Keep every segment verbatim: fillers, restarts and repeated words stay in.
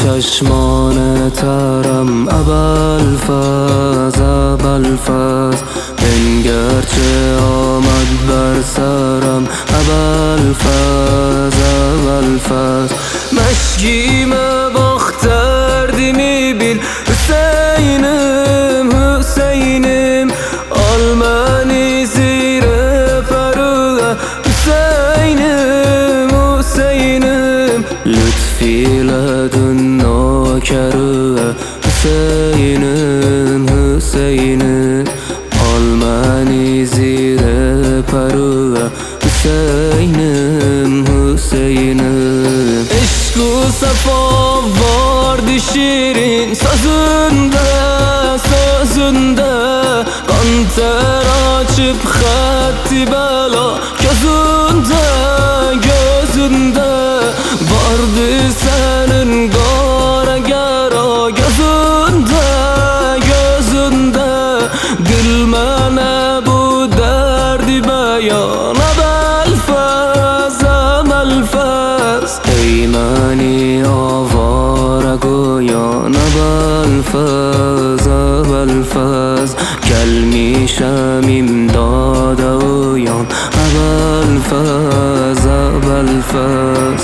چشمان ترم ابوالفضل ابوالفضل بنگر چه آمد بر سرم ابوالفضل ابوالفضل مشکیم باختردی میبین حسینم حسینم آلمانی زیر پروه حسینم حسینم لطفی لدن ناکروه حسینم حسینم آلمانی زیر پروه حسینم حسینم عشق و صفا واردی شیرین sözünde sözünde Kanter açıp khatti bela gözünde gözünde Vardı senin gara gara gözünde gözünde Gülmene bu derdi beyan Abelfez Abelfez Ey mani avara goyan Abelfez Abelfez Gelmişem imdada uyan Abelfez Abelfez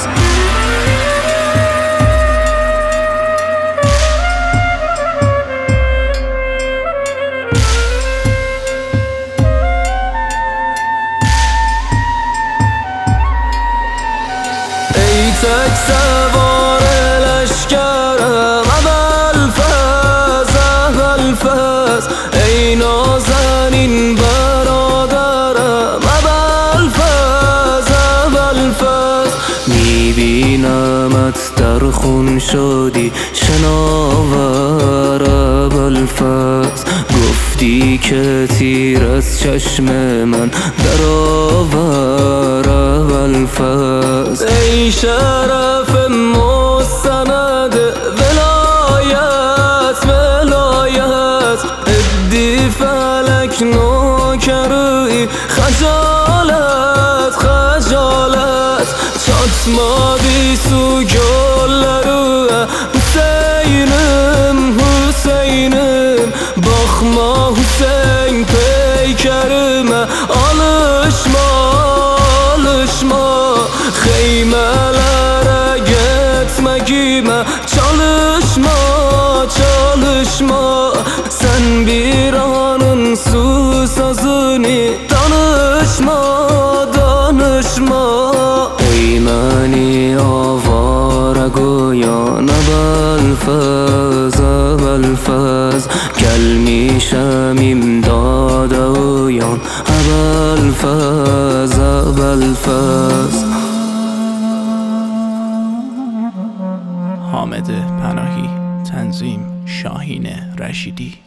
Ey tek sevar leşkerem Abelfez Abelfez Ey nazenin برادرم Abelfez Abelfez میبینمت در خون شدی شناور Abelfez گفتی که تیر از چشم من در آور Abelfez ای شرف مستند ولایت ولایت ادی فلک نوکروی خجالت خجالت çatmadı su gölleri Hüseyin'im Hüseyin'im bakma Hüseyin peykerime alışma alışma Xeymelere gitmekime çalışma çalışma Sen bir anın susazını danışma danışma Ey mani avara goyan Abelfez Abelfez Gelmişem imdada uyan Abelfez Abelfez حامد پناهی، تنظیم شاهین رشیدی.